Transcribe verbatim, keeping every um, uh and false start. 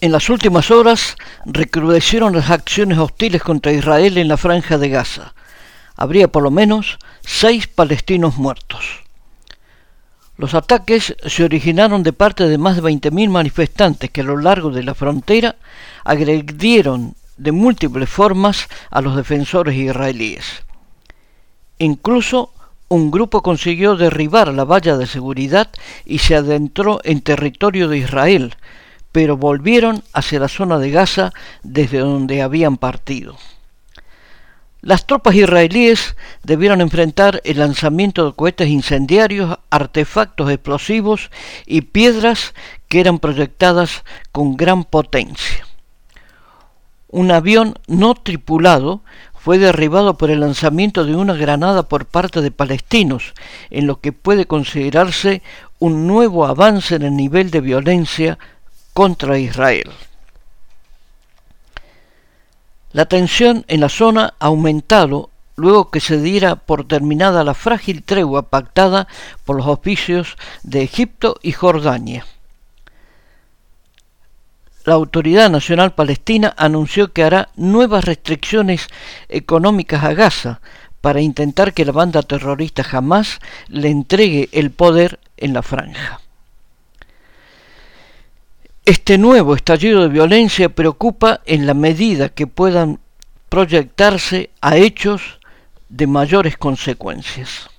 En las últimas horas recrudecieron las acciones hostiles contra Israel en la Franja de Gaza. Habría por lo menos seis palestinos muertos. Los ataques se originaron de parte de más de veinte mil manifestantes que a lo largo de la frontera agredieron de múltiples formas a los defensores israelíes. Incluso un grupo consiguió derribar la valla de seguridad y se adentró en territorio de Israel, pero volvieron hacia la zona de Gaza desde donde habían partido. Las tropas israelíes debieron enfrentar el lanzamiento de cohetes incendiarios, artefactos explosivos y piedras que eran proyectadas con gran potencia. Un avión no tripulado fue derribado por el lanzamiento de una granada por parte de palestinos, en lo que puede considerarse un nuevo avance en el nivel de violencia contra Israel. La tensión en la zona ha aumentado luego que se diera por terminada la frágil tregua pactada por los oficios de Egipto y Jordania. La Autoridad Nacional Palestina anunció que hará nuevas restricciones económicas a Gaza para intentar que la banda terrorista Hamás le entregue el poder en la franja. Este nuevo estallido de violencia preocupa en la medida que puedan proyectarse a hechos de mayores consecuencias.